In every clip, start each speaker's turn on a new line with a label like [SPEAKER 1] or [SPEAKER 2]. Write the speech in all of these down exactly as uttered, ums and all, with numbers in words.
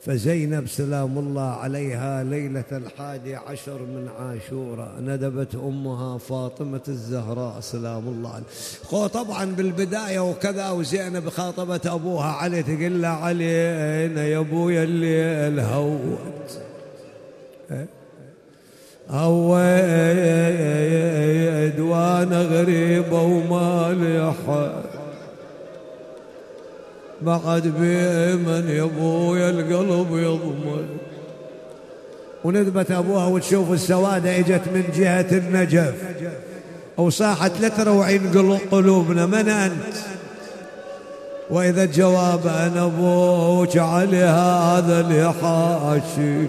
[SPEAKER 1] فزينب سلام الله عليها ليلة الحادي عشر من عاشوراء ندبت أمها فاطمة الزهراء سلام الله عليها. طبعا بالبداية وكذا، وزينب خاطبت أبوها علي تقول له علي أنا يا أبويا اللي الهوت هويد وانا غريبة ومالي حد بعد بمن يا ابويا القلب يضمن. وندبت ابوها وتشوف السوادة اجت من جهة النجف وصاحت لا تروعين قلوبنا من انت؟ واذا الجواب انا ابوك علي هذا اللي حاشي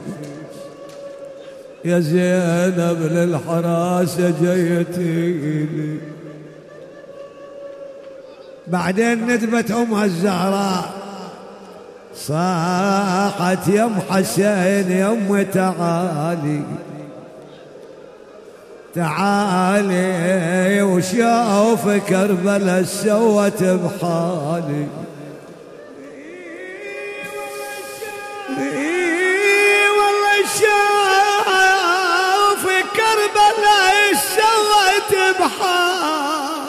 [SPEAKER 1] يا زينب للحراسة جيتيلي. بعدين ندبت أمها الزهراء صاحت يا ام حسين يا ام تعالي تعالي وشوف كربلاء سوت بحالي. اي والله شوف كربلاء سوت بحالي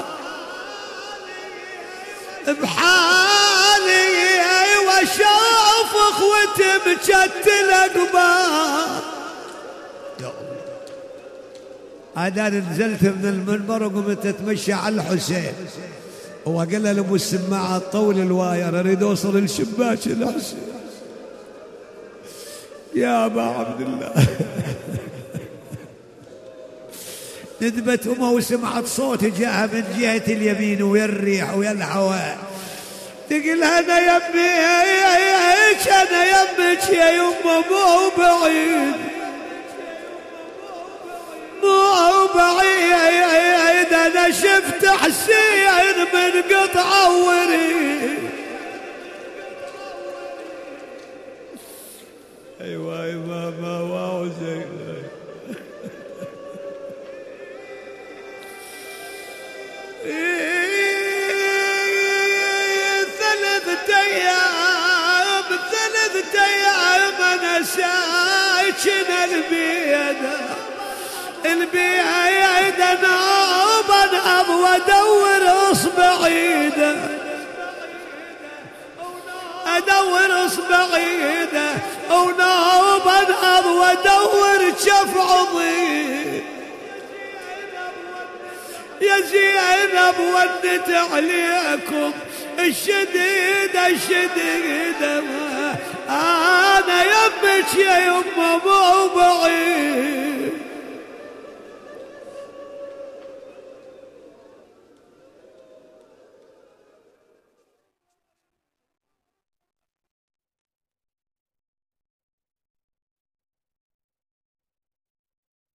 [SPEAKER 1] بحالي واشوف اخوتي مجتلة قبال. انا نزلت من المنبر وقمت اتمشى على الحسين وقال له ابو السماعه طول الواير اريد اوصل لشباك الحسين يا ابا عبد الله. ندبت امه وسمعت صوت جاءها من جهه اليمين ويا الريح ويا الهواء تقول انا يمي انا يمك يا يمه مو بعيد مو بعيد انا شفت حسين من قطعه وريد. ايوه يا ماما واو زين ثلاثة أيام ثلاثة أيام أنا ساكن البيد البيد نوب أنهض وأدور إصبعيده أدور إصبعيده ونوب أنهض وأدور شف عضيد. يا زينب ودت عليكم الشديد الشديد انا يمك يا يمه مو بعيد